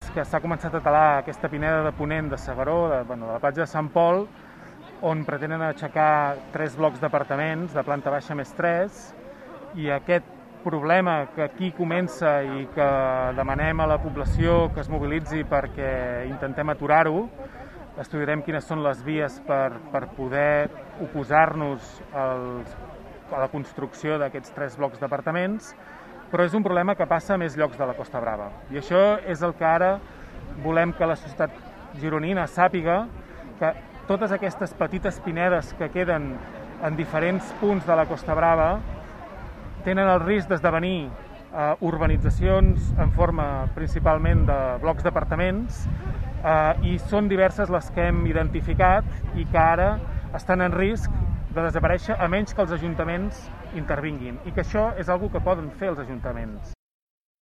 que s'ha començat a talar aquesta pineda de ponent de S'Agaró, de la platja de Sant Pol, on pretenen aixecar 3 blocs d'apartaments de planta baixa més 3, i aquest problema que aquí comença i que demanem a la població que es mobilitzi perquè intentem aturar-ho. Estudiarem quines són les vies per poder oposar-nos a la construcció d'aquests 3 blocs d'apartaments, però és un problema que passa a més llocs de la Costa Brava. I això és el que ara volem que la societat gironina sàpiga, que totes aquestes petites pinedes que queden en diferents punts de la Costa Brava tenen el risc d'esdevenir urbanitzacions en forma principalment de blocs d'apartaments, i són diverses les que hem identificat i que ara estan en risc de desaparèixer a menys que els ajuntaments intervinguin, i que això és una cosa que poden fer els ajuntaments.